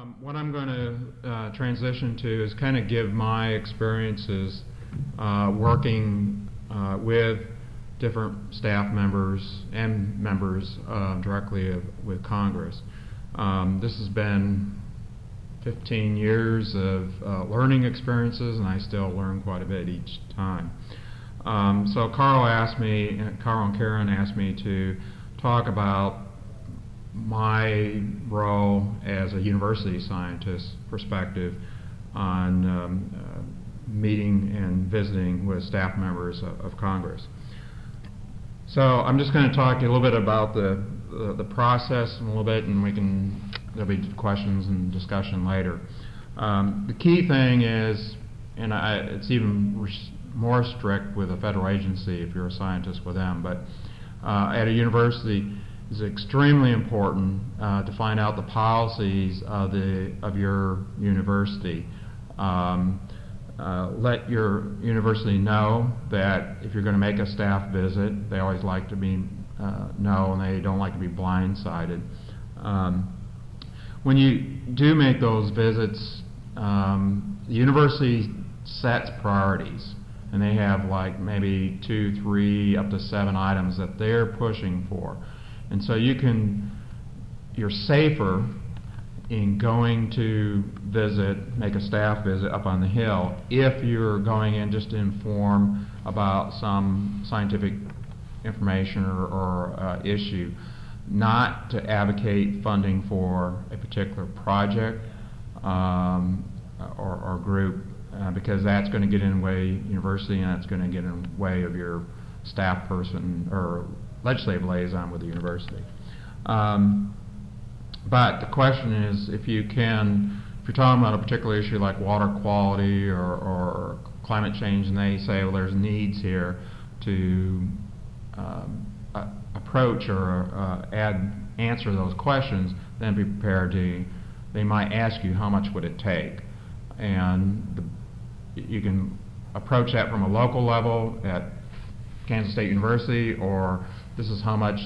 What I'm going to transition to is kind of give my experiences working with different staff members and members directly with Congress. This has been 15 years of learning experiences, and I still learn quite a bit each time. So Carl and Karen asked me to talk about my role as a university scientist perspective on meeting and visiting with staff members of Congress. So I'm just going to talk to you a little bit about the process a little bit, and there'll be questions and discussion later. The key thing is, and it's even more strict with a federal agency if you're a scientist with them, but at a university, it's extremely important to find out the policies of your university. Let your university know that if you're going to make a staff visit, they always like to know, and they don't like to be blindsided. When you do make those visits, the university sets priorities, and they have like maybe 2, 3, up to 7 items that they're pushing for. And so you're safer in going to make a staff visit up on the Hill if you're going in just to inform about some scientific information or issue, not to advocate funding for a particular project or group, because that's going to get in the way of university, and that's going to get in the way of your staff person or legislative liaison with the university. But the question is, if you're talking about a particular issue like water quality or climate change, and they say, well, there's needs here to approach or answer those questions, then be prepared they might ask you how much would it take. And you can approach that from a local level at Kansas State University, or this is how much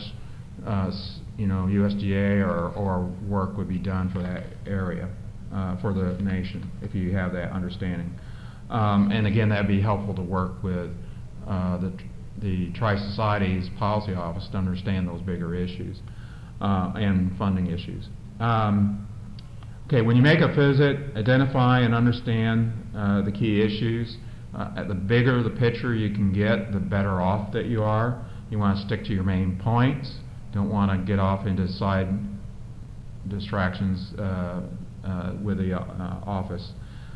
USDA or work would be done for that area, for the nation, if you have that understanding. And again, that would be helpful to work with the Tri-Society's policy office to understand those bigger issues and funding issues. Okay, when you make a visit, identify and understand the key issues. The bigger the picture you can get, the better off that you are. You want to stick to your main points. Don't want to get off into side distractions with the office.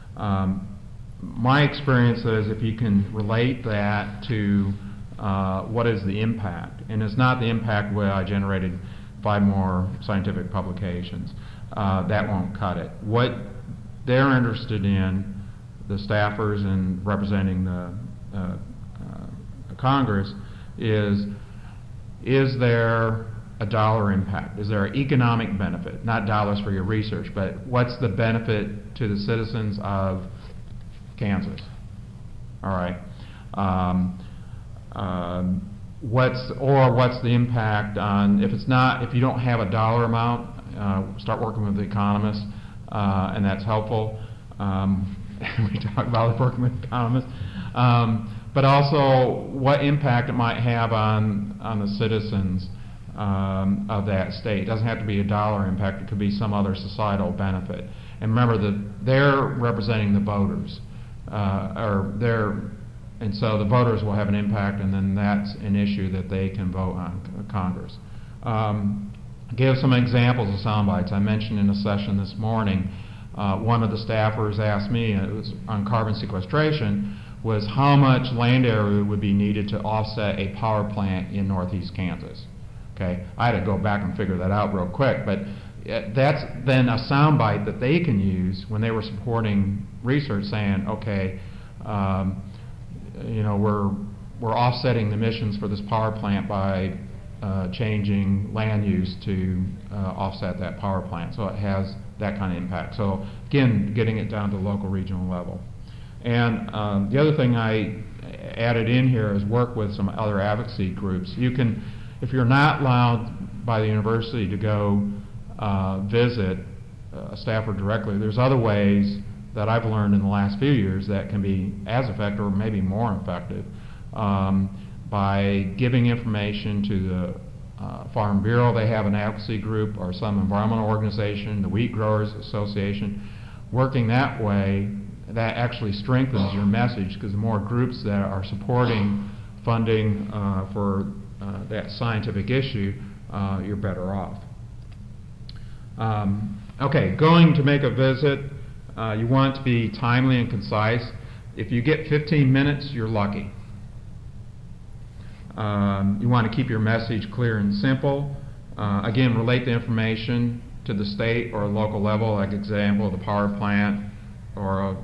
My experience is if you can relate that to what is the impact, and it's not the impact where I generated 5 more scientific publications. That won't cut it. What they're interested in, the staffers and representing the Congress, is there a dollar impact? Is there an economic benefit? Not dollars for your research, but what's the benefit to the citizens of Kansas? All right. What's the impact on, if you don't have a dollar amount, start working with the economists, and that's helpful. We talk about working with economists. But also what impact it might have on the citizens of that state. It doesn't have to be a dollar impact. It could be some other societal benefit. And remember that they're representing the voters, and so the voters will have an impact, and then that's an issue that they can vote on Congress. Give some examples of sound bites. I mentioned in a session this morning, one of the staffers asked me, and it was on carbon sequestration, was how much land area would be needed to offset a power plant in northeast Kansas. Okay, I had to go back and figure that out real quick, but that's then a soundbite that they can use when they were supporting research, saying, okay, we're offsetting the emissions for this power plant by changing land use to offset that power plant. So it has that kind of impact. So again, getting it down to local, regional level. And the other thing I added in here is work with some other advocacy groups. You can, if you're not allowed by the university to go visit a staffer directly. There's other ways that I've learned in the last few years that can be as effective or maybe more effective by giving information to the Farm Bureau. They have an advocacy group or some environmental organization, the Wheat Growers Association. Working that way, that actually strengthens your message, because the more groups that are supporting funding for that scientific issue, you're better off. Okay, going to make a visit, you want to be timely and concise. If you get 15 minutes, you're lucky. You want to keep your message clear and simple. Again, relate the information to the state or local level, like example, the power plant or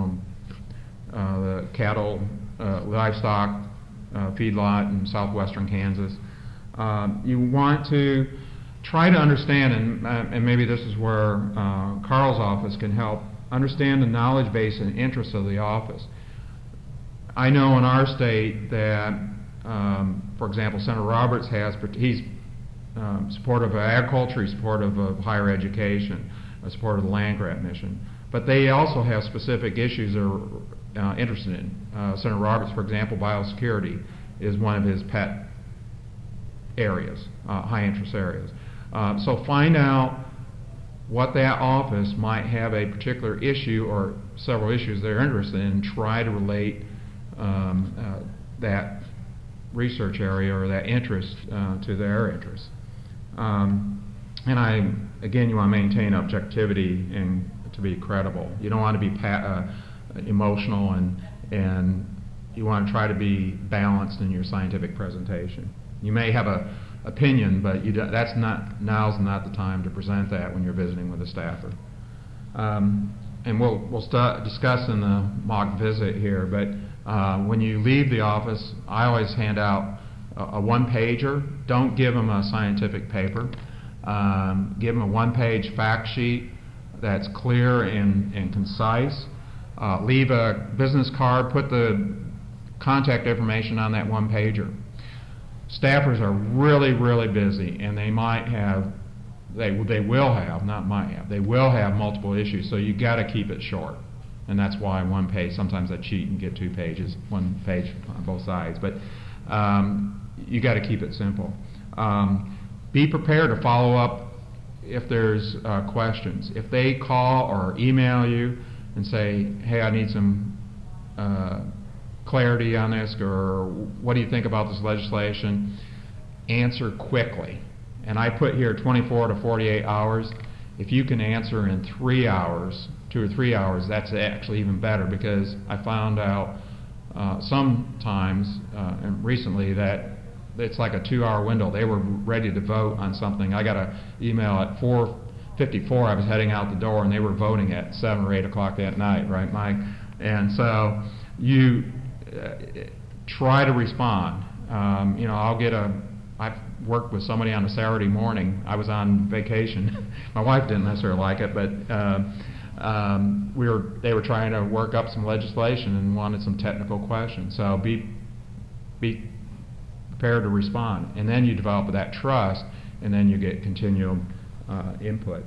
the cattle, livestock feedlot in southwestern Kansas. You want to try to understand, and maybe this is where Carl's office can help, understand the knowledge base and interests of the office. I know in our state that, for example, Senator Roberts he's supportive of agriculture, he's supportive of higher education, supportive of the land grant mission. But they also have specific issues they're interested in. Senator Roberts, for example, biosecurity is one of his pet areas, high interest areas. So find out what that office might have a particular issue or several issues they're interested in, and try to relate that research area or that interest to their interests. And again, you want to maintain objectivity and to be credible. You don't want to be emotional, and you want to try to be balanced in your scientific presentation. You may have an opinion, but now's not the time to present that when you're visiting with a staffer. And we'll start discussing the mock visit here, but when you leave the office, I always hand out a one-pager. Don't give them a scientific paper. Give them a one-page fact sheet that's clear and concise. Leave a business card, put the contact information on that one-pager. Staffers are really, really busy, and they might have, they will have, not might have, they will have multiple issues, so you got to keep it short. And that's why one page, sometimes I cheat and get 2 pages, 1 page on both sides, but you got to keep it simple. Be prepared to follow up if there's questions. If they call or email you and say, hey, I need some clarity on this, or what do you think about this legislation, answer quickly. And I put here 24 to 48 hours. If you can answer in 3 hours, 2 or 3 hours, that's actually even better, because I found out sometimes and recently that it's like a 2-hour window. They were ready to vote on something. I got an email at 4:54. I was heading out the door, and they were voting at 7 or 8 o'clock that night, right, Mike? And so you try to respond. I've worked with somebody on a Saturday morning. I was on vacation. My wife didn't necessarily like it, but they were trying to work up some legislation and wanted some technical questions. So be prepared to respond, and then you develop that trust, and then you get continual input.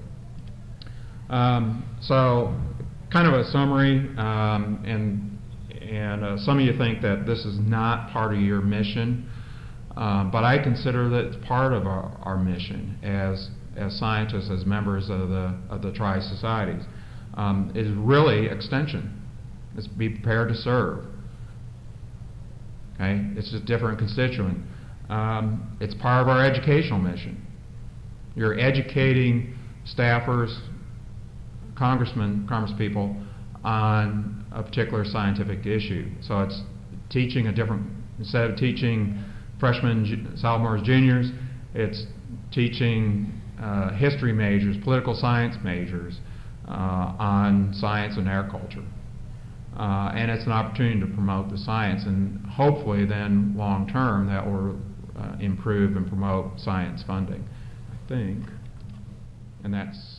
So, kind of a summary, and some of you think that this is not part of your mission, but I consider that it's part of our mission as scientists, as members of the Tri-Societies. Is really extension. It's be prepared to serve. Okay, it's a different constituent. It's part of our educational mission. You're educating staffers, congresspeople on a particular scientific issue. So it's teaching instead of teaching freshmen, sophomores, juniors, it's teaching history majors, political science majors on science and agriculture. And it's an opportunity to promote the science, and hopefully then long term that will improve and promote science funding, I think. And that's